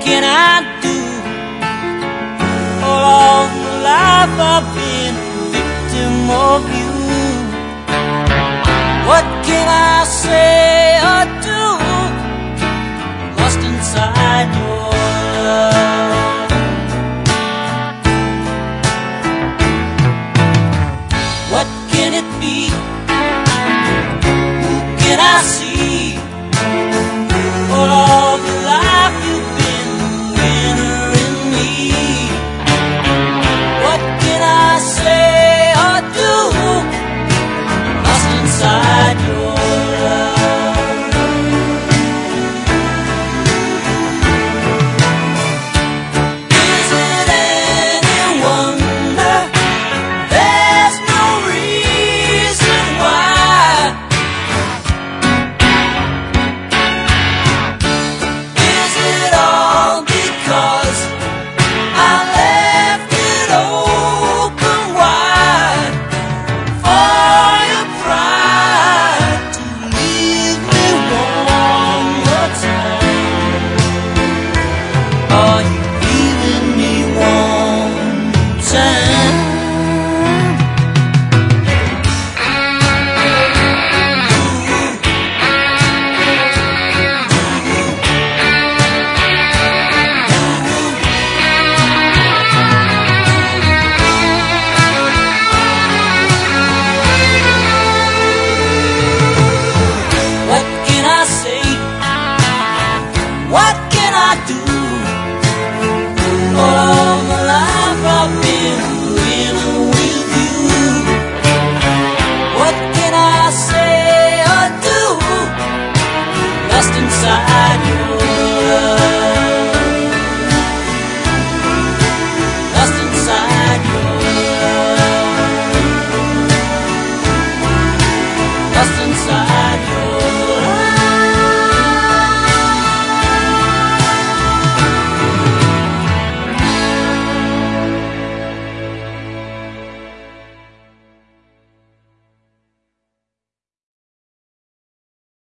can I do? All my life I've been a victim of you. What can I say or do? Lost inside your love. What can it be? Who can I see? For all the life you've been a winner in me. What can I say or do? Lost inside your love. Is it any wonder there's no reason why? Is it all because I left it open wide for your pride to leave me one more time? Are you leaving me one more time? What can I say? What can I do? All my life I've been winning with you. What can I say or do? Lost inside